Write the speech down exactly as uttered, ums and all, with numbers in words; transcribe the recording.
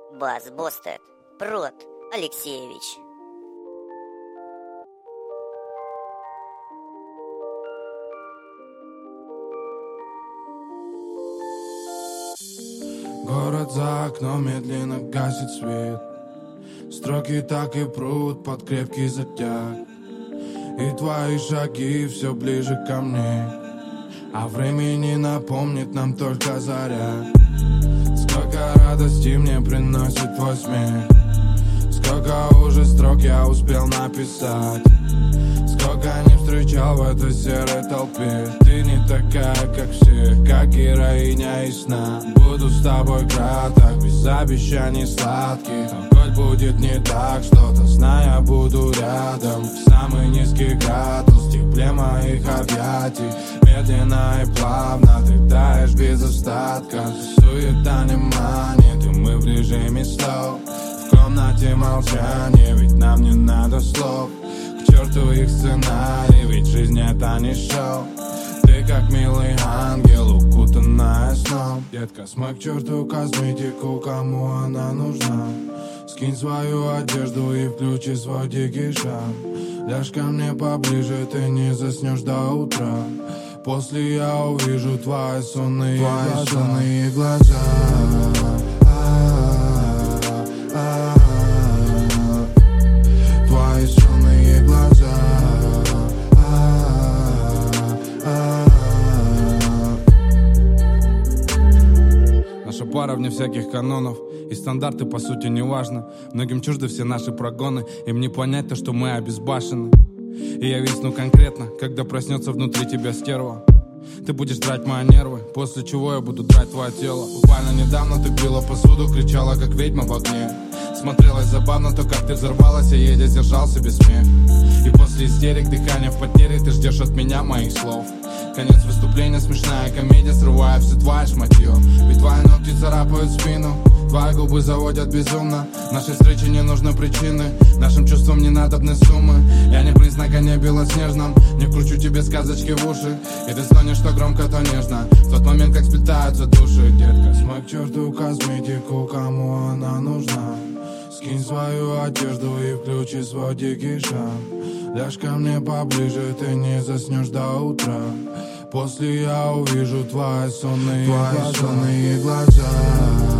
Бас Бостед, Прот Алексеевич. Город за окном медленно гасит свет. Строки так и прут под крепкий затяг. И твои шаги все ближе ко мне. А времени напомнит нам только заря. Сколько радости мне приносит твой смех. Сколько уже строк я успел написать. Сколько не встречал в этой серой толпе. Ты не такая, как все, как героиня из сна. Буду с тобой краток, без обещаний сладких. Но хоть будет не так что-то, знай, я буду рядом. В самый низкий градус, в тепле моих объятий. Медленно и плавно ты таешь без остатка. Суета не манит, и мы в режиме слов. В комнате молчание, ведь нам не надо слов. К черту их сценарий, ведь жизнь это не шоу. Ты как милый ангел, укутанная сном. Детка, смой к черту косметику, кому она нужна. Скинь свою одежду и включи свой дикий шаг. Ляжь ко мне поближе, ты не заснешь до утра. После я увижу твои сонные твои глаза, сонные глаза. Твои сонные глаза. Наша пара вне всяких канонов, и стандарты по сути не важно. Многим чужды все наши прогоны, им не понять то, что мы обезбашены. И я висну конкретно, когда проснется внутри тебя стерва. Ты будешь драть мои нервы, после чего я буду драть твое тело. Буквально недавно ты била посуду, кричала как ведьма в огне. Смотрелось забавно то, как ты взорвалась, я еле сдержал себе смех. И после истерик, дыхания в потере, ты ждешь от меня моих слов. Конец выступления, смешная комедия, срывая все твое шматье. Ведь твои ногти царапают спину, твои губы заводят безумно. Нашей встрече не нужны причины, нашим чувствам не надобны суммы. Я не принц на коне белоснежном, не кручу тебе сказочки в уши. И ты стонешь то громко, то нежно, в тот момент, как сплетаются души. Детка, смой к черту косметику, кому она нужна. Скинь свою одежду и включи свой дикий шаг. Ляжь ко мне поближе, ты не заснешь до утра. После я увижу твои сонные, твои сонные глаза.